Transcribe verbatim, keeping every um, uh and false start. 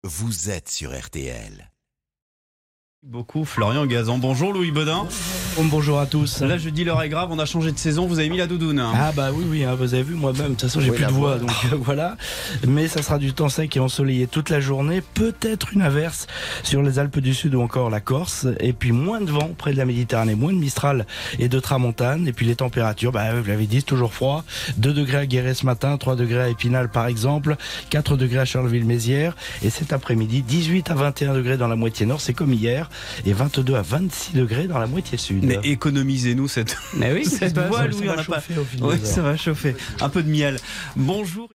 vous êtes sur R T L. Beaucoup Florian Gazan. Bonjour Louis Baudin. Bonjour à tous. Là je dis l'heure est grave, on a changé de saison, vous avez mis la doudoune. Ah bah oui oui, hein, vous avez vu moi-même, de toute façon j'ai Oui, plus de voix, voix. donc euh, voilà. Mais ça sera du temps sec et ensoleillé toute la journée, peut-être une averse sur les Alpes du Sud ou encore la Corse, et puis moins de vent près de la Méditerranée, moins de Mistral et de Tramontane, et puis les températures, bah vous l'avez dit, c'est toujours froid, deux degrés à Guéret ce matin, trois degrés à Épinal par exemple, quatre degrés à Charleville-Mézières, et cet après-midi dix-huit à vingt et un degrés dans la moitié nord, c'est comme hier, et vingt-deux à vingt-six degrés dans la moitié sud. Mais économisez-nous cette, Mais oui, cette ça, voix, ça, Louis, ça on va n'a pas. chauffer au fil Oui, des heures. ça va chauffer. Un peu de miel. Bonjour.